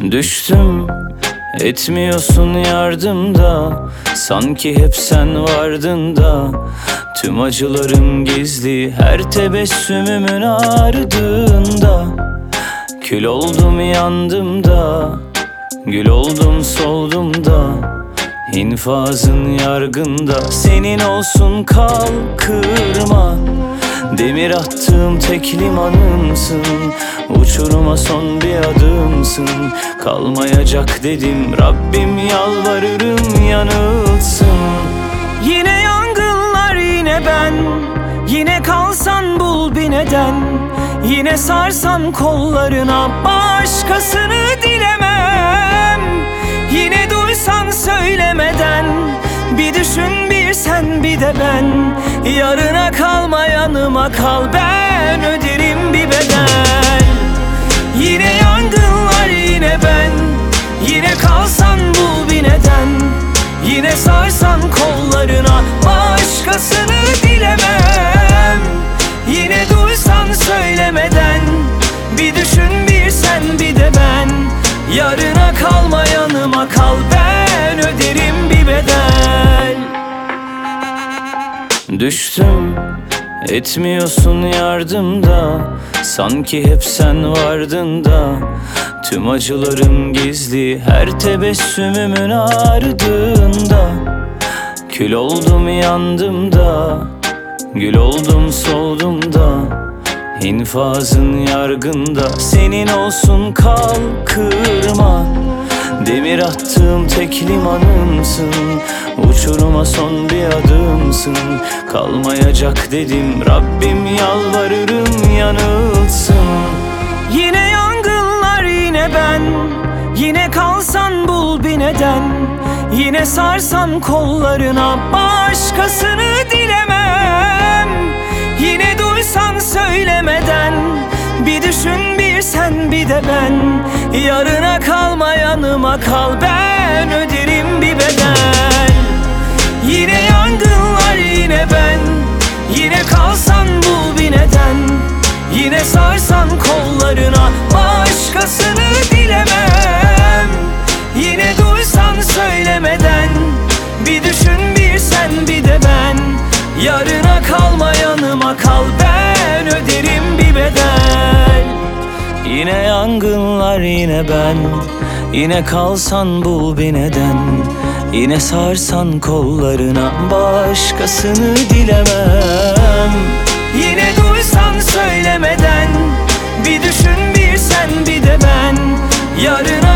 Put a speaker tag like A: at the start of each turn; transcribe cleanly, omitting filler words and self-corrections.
A: Düştüm, etmiyorsun yardımda. Sanki hep sen vardın da. Tüm acılarım gizli, her tebessümümün ardında. Kül oldum yandım da, gül oldum soldum da. İnfazın yargında, senin olsun kal kırma. Demir attığım tek limanımsın, uçuruma son bir adımsın. Kalmayacak dedim, Rabbim yalvarırım yanılsın.
B: Yine yangınlar yine ben, yine kalsan bul bir neden. Yine sarsan kollarına, başkasını dilemem. Yine duysan söylemeden, bir düşün bir sen bir de ben. Yarına kalma yanıma kal, ben öderim bir bedel. Yine yangınlar yine ben, yine kalsan bul bir neden. Yine sarsan kollarına, başkasını dilemem. Yine duysan söylemeden, bir düşün bir sen bir de ben. Yarına kalma yanıma kal, ben öderim bir bedel.
A: Düştüm, etmiyorsun yardımda. Sanki hep sen vardın da. Tüm acılarım gizli, her tebessümümün ardında. Kül oldum yandım da, gül oldum soldum da. İnfazın yargında, senin olsun kal kırma. Demir attığım tek limanımsın, uçuruma son bir adımsın. Kalmayacak dedim, Rabbim yalvarırım yanılsın.
B: Yine yangınlar yine ben, yine kalsan bul bir neden. Yine sarsan kollarına, başkasını dilemem. Yine duysan söylemeden, bir düşün bir sen bir de ben. Yarına kalma yanıma kal, ben öderim bir bedel. Yine yangınlar yine ben, yine kalsan bul bir neden. Yine sarsan kollarına, başkasını dilemem. Yine duysan söylemeden, bir düşün bir sen bir de ben. Yarına kalma yanıma kal, ben öderim bir bedel.
A: Yine yangınlar yine ben, yine kalsan bul bir neden. Yine sarsan kollarına, başkasını dilemem.
B: Yine duysan söylemeden, bir düşün bir sen bir de ben. Yarına